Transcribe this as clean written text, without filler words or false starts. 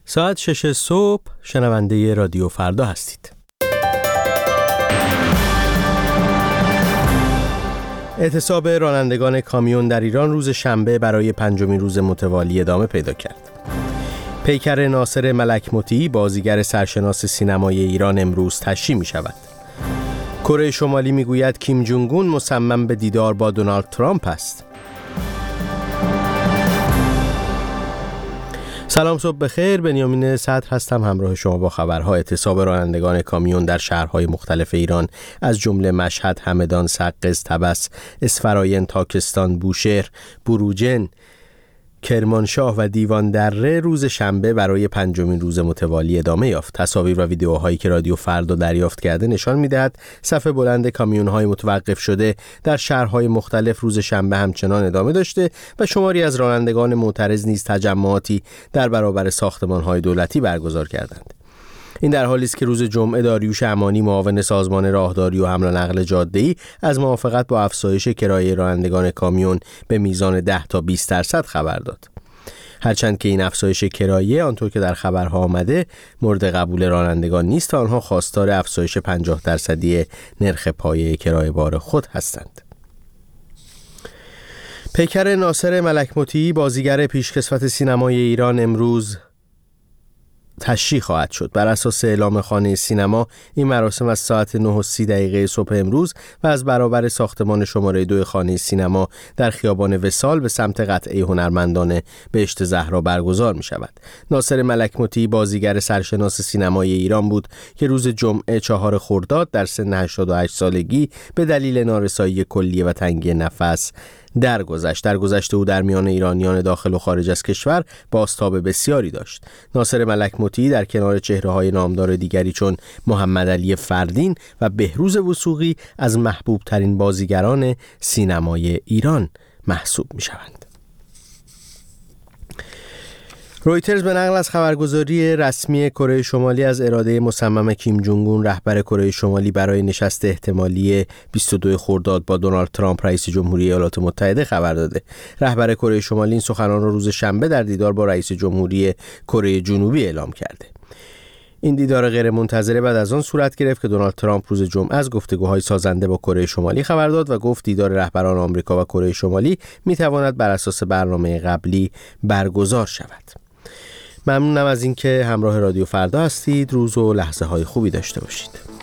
ساعت 6 صبح شنونده رادیو فردا هستید. اعتصاب رانندگان کامیون در ایران روز شنبه برای پنجمین روز متوالی ادامه پیدا کرد. پیکر ناصر ملک مطیعی بازیگر سرشناس سینمای ایران امروز تشییع می شود. کره شمالی می گوید کیم جونگ اون مصمم به دیدار با دونالد ترامپ است. سلام، صبح بخیر. بنیامین صدر هستم، همراه شما با خبرها. اعتصاب رانندگان کامیون در شهرهای مختلف ایران از جمله مشهد، همدان، سقز، طبس، اسفراین، تاکستان، بوشهر، بروجن، کرمانشاه و دیوان دره روز شنبه برای پنجمین روز متوالی ادامه یافت. تصاویر و ویدیوهایی که رادیو فردا دریافت کرده نشان می‌دهد صف بلند کامیون‌های متوقف شده در شهرهای مختلف روز شنبه همچنان ادامه داشته و شماری از رانندگان معترض نیز تجمعاتی در برابر ساختمان‌های دولتی برگزار کردند. این در حالی است که روز جمعه داریوش امانی، معاون سازمان راهداری و حمل و نقل جاده‌ای، از موافقت با افزایش کرایه رانندگان کامیون به میزان 10 تا 20% خبر داد. هرچند که این افزایش کرایه آنطور که در خبرها آمده مورد قبول رانندگان نیست، آنها خواستار افزایش 50% نرخ پایه کرایه بار خود هستند. پیکر ناصر ملک مطیعی بازیگر پیشکسوت سینمای ایران امروز تشییع خواهد شد. بر اساس اعلام خانه سینما این مراسم از ساعت 9:30 صبح امروز و از برابر ساختمان شماره 2 خانه سینما در خیابان وصال به سمت قطعه هنرمندان بهشت زهرا برگزار می شود. ناصر ملک مطیعی بازیگر سرشناس سینمای ایران بود که روز جمعه 4 خرداد در سن 88 سالگی به دلیل نارسایی کلیه و تنگی نفس درگذشت او در میان ایرانیان داخل و خارج از کشور بازتاب بسیاری داشت. ناصر ملک مطیعی در کنار چهره‌های نامدار دیگری چون محمد علی فردین و بهروز وثوقی از محبوب ترین بازیگران سینمای ایران محسوب می‌شوند. رویترز به نقل از خبرگزاری رسمی کره شمالی از اراده مصمم کیم جونگ اون رهبر کره شمالی برای نشست احتمالی 22 خرداد با دونالد ترامپ رئیس جمهوری ایالات متحده خبر داده. رهبر کره شمالی این سخنان را روز شنبه در دیدار با رئیس جمهوری کره جنوبی اعلام کرده. این دیدار غیرمنتظره بعد از آن صورت گرفت که دونالد ترامپ روز جمعه از گفتگوهای سازنده با کره شمالی خبر داد و گفت دیدار رهبران آمریکا و کره شمالی میتواند بر اساس برنامه قبلی برگزار شود. ممنونم از اینکه همراه رادیو فردا هستید. روز و لحظه های خوبی داشته باشید.